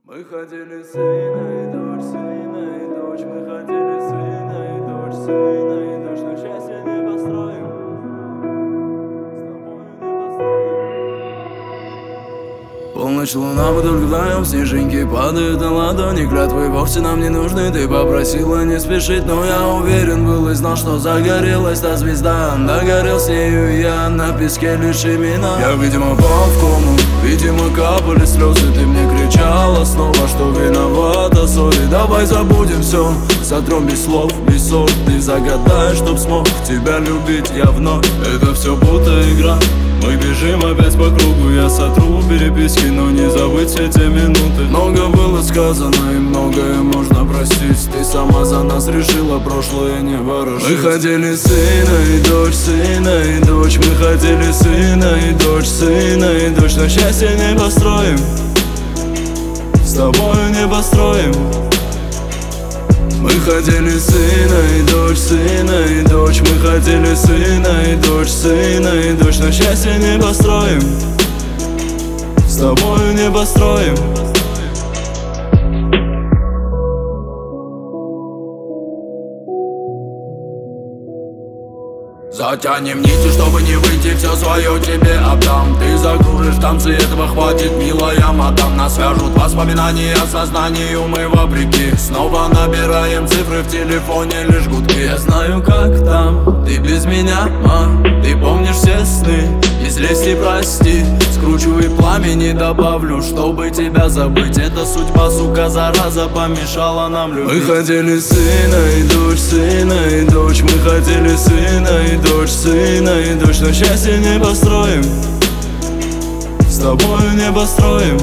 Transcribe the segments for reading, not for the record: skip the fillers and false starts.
Мы хотели сына и дочь, сына и дочь. Мы хотели сына и дочь, сына и дочь. Но счастье не построим, с тобою не построим. Полночь, луна, мы только вдвоем, снежинки падают на ладони. Клятвы вовсе нам не нужны, ты попросила не спешить. Но я уверен был и знал, что загорелась та звезда. Догорел с нею и я, на песке лишь имена. Я, видимо, пал в кому, видимо, капали слезы. Ты мне кричала снова, что виновата, сори. Давай забудем все, сотрем без слов, без ссор. Ты загадай, чтоб смог тебя любить я вновь. Это все будто игра, мы бежим опять по кругу. Я сотру переписки, но не забыть все те минуты. Много было сказано и многое можно простить. Ты сама за нас решила прошлое не ворошить. Мы хотели сына и дочь, сына и дочь. Мы хотели сына и дочь, сына и дочь. Но счастье не построим, с тобою не построим. Мы хотели сына и дочь, сына и дочь. Мы хотели сына и дочь, сына и дочь. Но счастье не построим, с тобою не построим. Затянем нити, чтобы не выйти, все свое тебе отдам. Ты закружишь танцы, этого хватит, милая мадам. Нас свяжут воспоминания, сознанию мы вопреки. Снова набираем цифры в телефоне, лишь гудки. Я знаю, как там, ты без меня, ты помнишь все сны. Если прости, скручу и пламени добавлю, чтобы тебя забыть. Это судьба, сука, зараза, помешала нам любить. Мы хотели сына и дочь, сына и дочь. Мы хотели сына и дочь, сына и дочь. Но счастье не построим, с тобою не построим.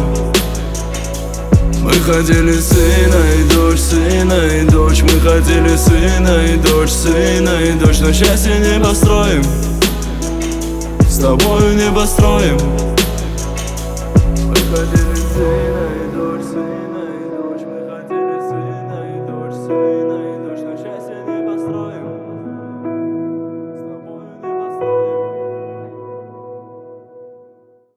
Мы хотели сына и дочь, сына и дочь. Мы хотели сына и дочь, сына и дочь. Но счастье не построим, с тобою не построим. Мы хотели сына и дочь, сына.